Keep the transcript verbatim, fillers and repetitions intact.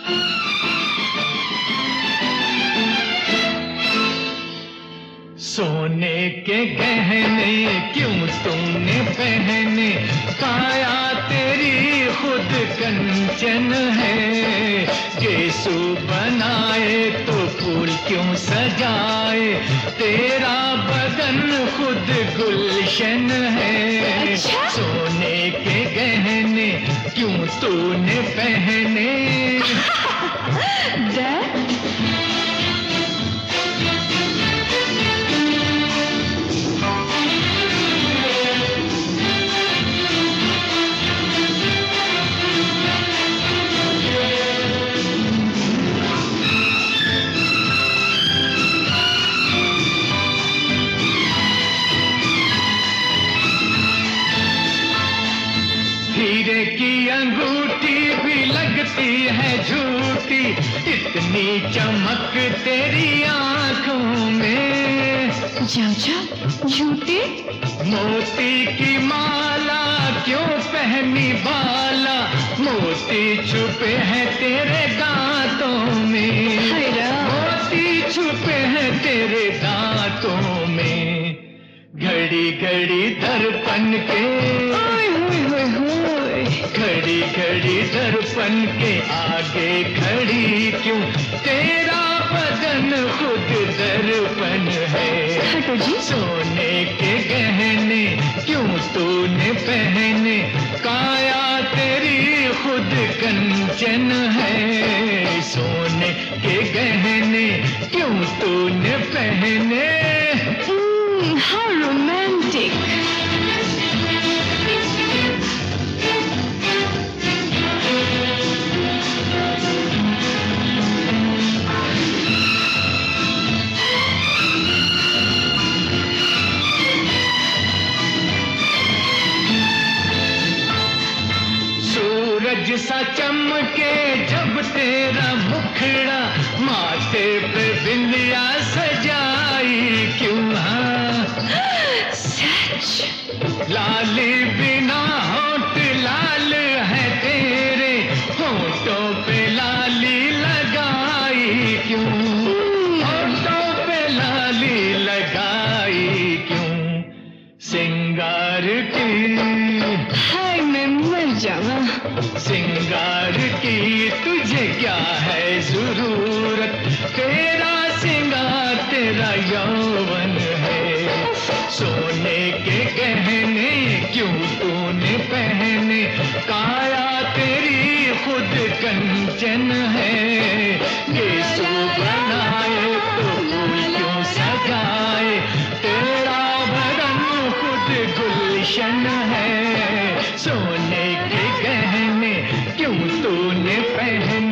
सोने के गहने क्यों तूने पहने, काया तेरी खुद कंचन है। यीशु बनाए तो फूल क्यों सजाए, तेरा बदन खुद गुलशन है। अच्छा? सोने के गहने क्यों तूने पहने। हीरे की अंगूठी भी लगती है झूठी, इतनी चमक तेरी आंखों में। जाओ जाओ झूठी। मोती की माला क्यों पहनी बाला, मोती छुपे हैं तेरे दांतों में। मोती छुपे हैं तेरे दांतों में। घड़ी घड़ी दर्पण के, घड़ी घड़ी दर्पण के आगे खड़ी क्यों, तेरा बदन खुद दर्पण है। सोने के गहने क्यों तूने पहने, काया तेरी खुद कंचन है। सोने के गहने क्यों तूने पहने। How romantic! सूरज सा चमके जब तेरा मुखड़ा, माथे पे बिंदिया सजाई क्यों। हाँ सच। लाली बिना होठ लाल है तेरे, होठों पे लाली लगाई क्यों। होठों पे लाली लगाई क्यों। सिंगार की, हाय मैं मर जावा। सिंगार की तुझे क्या है जरूरत, तेरा सिंगार तेरा यौवन है। सोने के गहने क्यों तूने पहने, काया तेरी खुद कंचन है। यीशु बनाए तो फूल क्यों सजाए, तेरा बदन खुद गुलशन है। सोने के गहने क्यों तूने पहने।